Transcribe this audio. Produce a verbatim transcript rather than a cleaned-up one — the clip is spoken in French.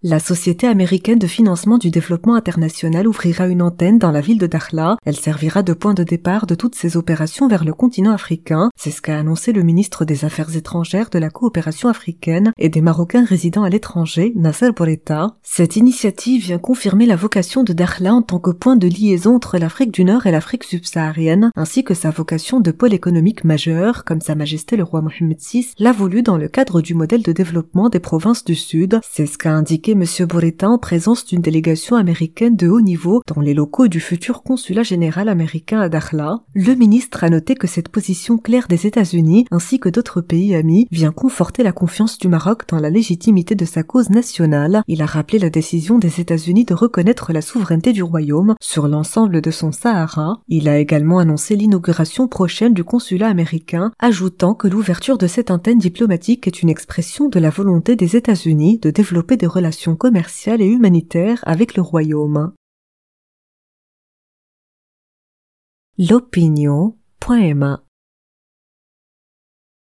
La Société américaine de financement du développement international ouvrira une antenne dans la ville de Dakhla. Elle servira de point de départ de toutes ses opérations vers le continent africain. C'est ce qu'a annoncé le ministre des Affaires étrangères, de la coopération africaine et des Marocains résidant à l'étranger, Nasser Bourita. Cette initiative vient confirmer la vocation de Dakhla en tant que point de liaison entre l'Afrique du Nord et l'Afrique subsaharienne, ainsi que sa vocation de pôle économique majeur, comme Sa Majesté le roi Mohammed six l'a voulu dans le cadre du modèle de développement des provinces du Sud. C'est ce qu'a indiqué M. Bourita en présence d'une délégation américaine de haut niveau dans les locaux du futur consulat général américain à Dakhla. Le ministre a noté que cette position claire des États-Unis ainsi que d'autres pays amis vient conforter la confiance du Maroc dans la légitimité de sa cause nationale. Il a rappelé la décision des États-Unis de reconnaître la souveraineté du royaume sur l'ensemble de son Sahara. Il a également annoncé l'inauguration prochaine du consulat américain, ajoutant que l'ouverture de cette antenne diplomatique est une expression de la volonté des États-Unis de développer des relations commerciales et humanitaires avec le royaume. L'opinion point m a